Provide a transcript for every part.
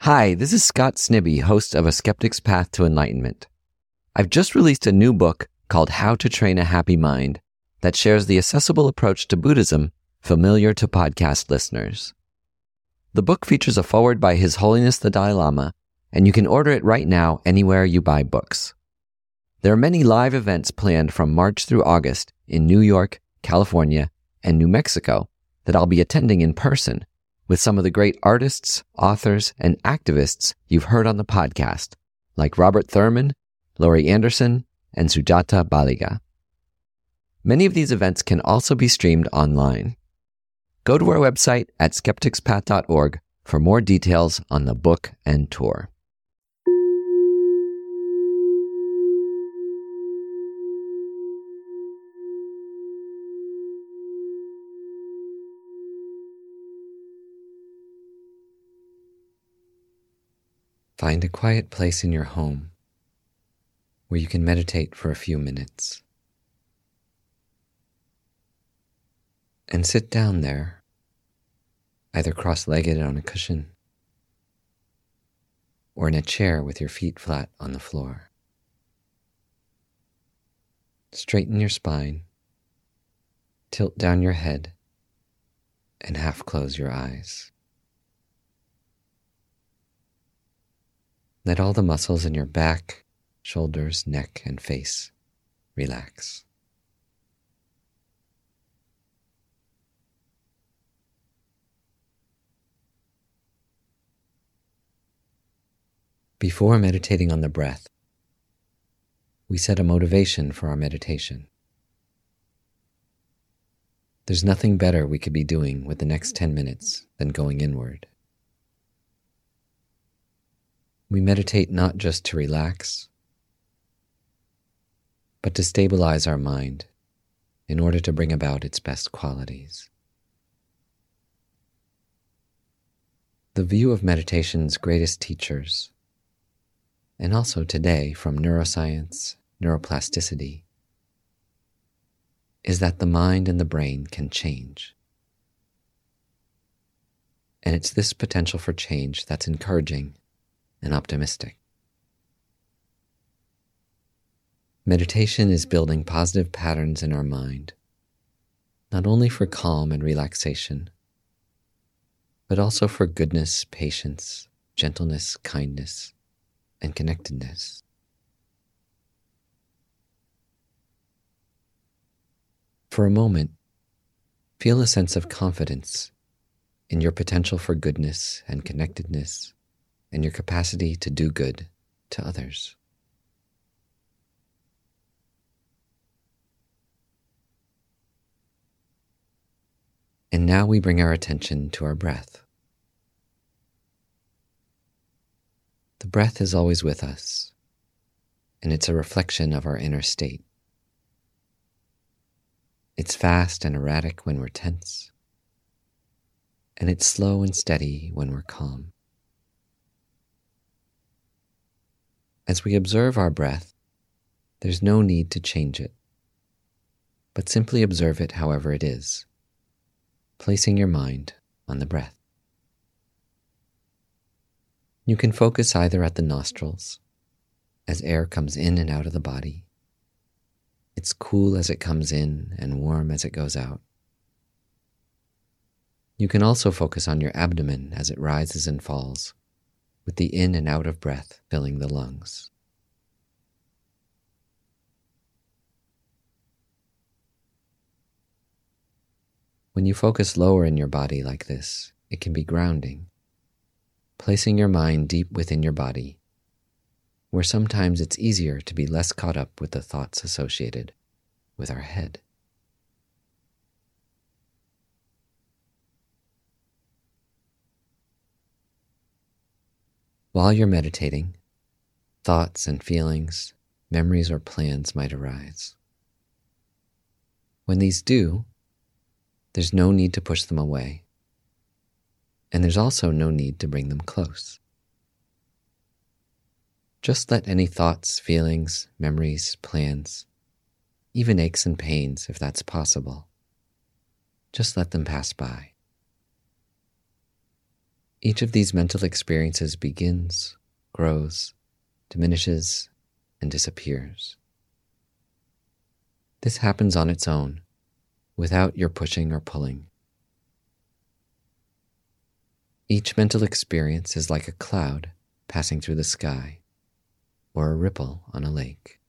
Hi, this is Scott Snibbe, host of A Skeptic's Path to Enlightenment. I've just released a new book called How to Train a Happy Mind that shares the accessible approach to Buddhism familiar to podcast listeners. The book features a foreword by His Holiness the Dalai Lama, and you can order it right now anywhere you buy books. There are many live events planned from March through August in New York, California, and New Mexico that I'll be attending in person with some of the great artists, authors, and activists you've heard on the podcast, like Robert Thurman, Laurie Anderson, and Sujata Baliga. Many of these events can also be streamed online. Go to our website at skepticspath.org for more details on the book and tour. Find a quiet place in your home where you can meditate for a few minutes. And sit down there, either cross-legged on a cushion or in a chair with your feet flat on the floor. Straighten your spine, tilt down your head, and half close your eyes. Let all the muscles in your back, shoulders, neck, and face relax. Before meditating on the breath, we set a motivation for our meditation. There's nothing better we could be doing with the next 10 minutes than going inward. We meditate not just to relax, but to stabilize our mind in order to bring about its best qualities. The view of meditation's greatest teachers, and also today from neuroscience, neuroplasticity, is that the mind and the brain can change. And it's this potential for change that's encouraging and optimistic. Meditation is building positive patterns in our mind, not only for calm and relaxation, but also for goodness, patience, gentleness, kindness, and connectedness. For a moment, feel a sense of confidence in your potential for goodness and connectedness and your capacity to do good to others. And now we bring our attention to our breath. The breath is always with us, and it's a reflection of our inner state. It's fast and erratic when we're tense, and it's slow and steady when we're calm. As we observe our breath, there's no need to change it, but simply observe it however it is, placing your mind on the breath. You can focus either at the nostrils, as air comes in and out of the body. It's cool as it comes in and warm as it goes out. You can also focus on your abdomen as it rises and falls, with the in and out of breath filling the lungs. When you focus lower in your body like this, it can be grounding, placing your mind deep within your body, where sometimes it's easier to be less caught up with the thoughts associated with our head. While you're meditating, thoughts and feelings, memories or plans might arise. When these do, there's no need to push them away, and there's also no need to bring them close. Just let any thoughts, feelings, memories, plans, even aches and pains, if that's possible, just let them pass by. Each of these mental experiences begins, grows, diminishes, and disappears. This happens on its own, without your pushing or pulling. Each mental experience is like a cloud passing through the sky, or a ripple on a lake.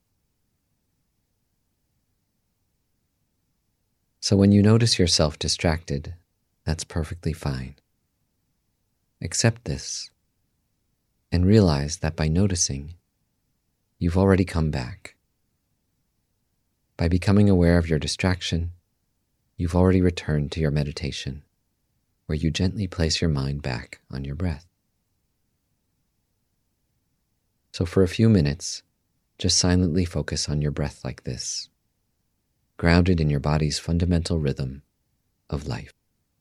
So when you notice yourself distracted, that's perfectly fine. Accept this, and realize that by noticing, you've already come back. By becoming aware of your distraction, you've already returned to your meditation, where you gently place your mind back on your breath. So for a few minutes, just silently focus on your breath like this, grounded in your body's fundamental rhythm of life.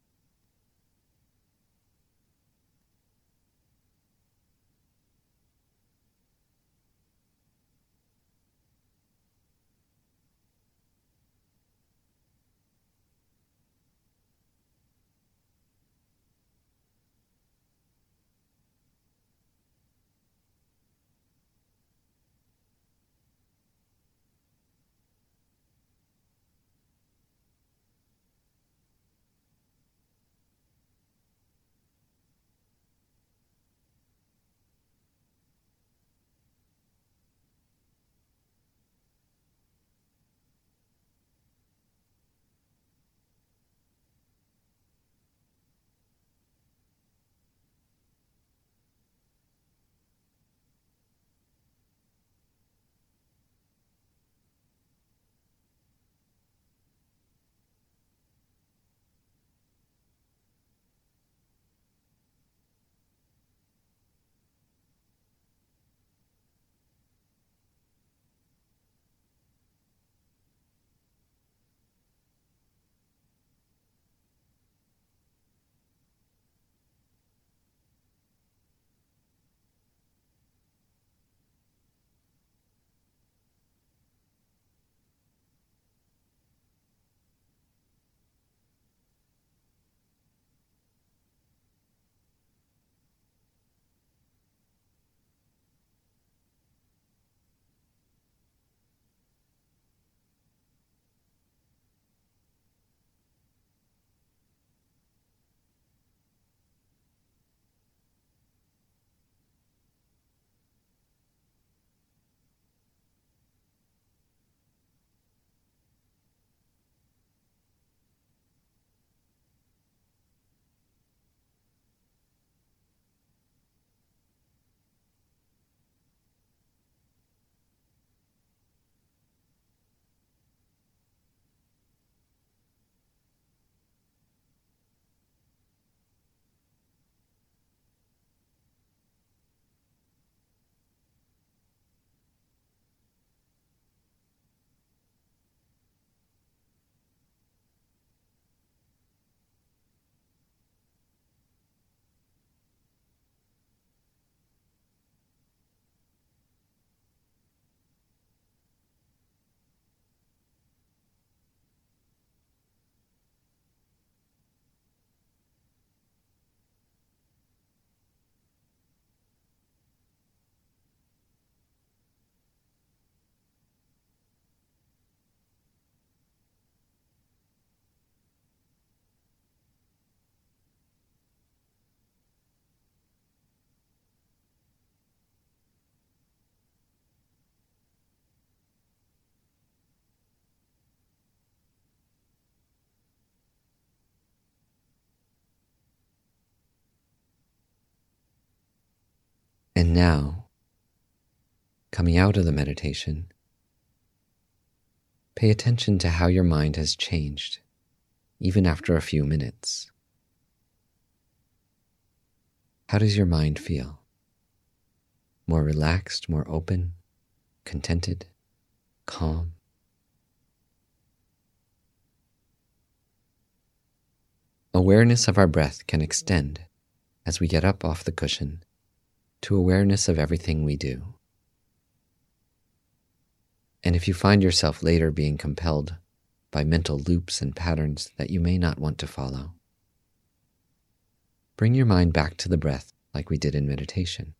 And now, coming out of the meditation, pay attention to how your mind has changed, even after a few minutes. How does your mind feel? More relaxed, more open, contented, calm? Awareness of our breath can extend as we get up off the cushion to awareness of everything we do. And if you find yourself later being compelled by mental loops and patterns that you may not want to follow, bring your mind back to the breath like we did in meditation.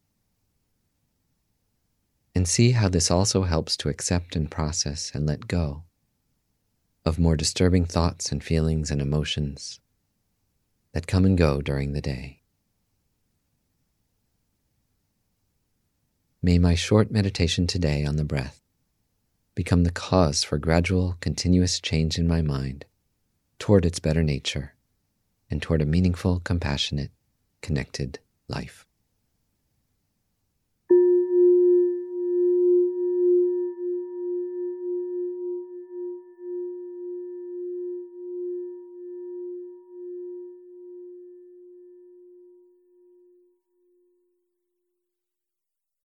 And see how this also helps to accept and process and let go of more disturbing thoughts and feelings and emotions that come and go during the day. May my short meditation today on the breath become the cause for gradual, continuous change in my mind toward its better nature and toward a meaningful, compassionate, connected life.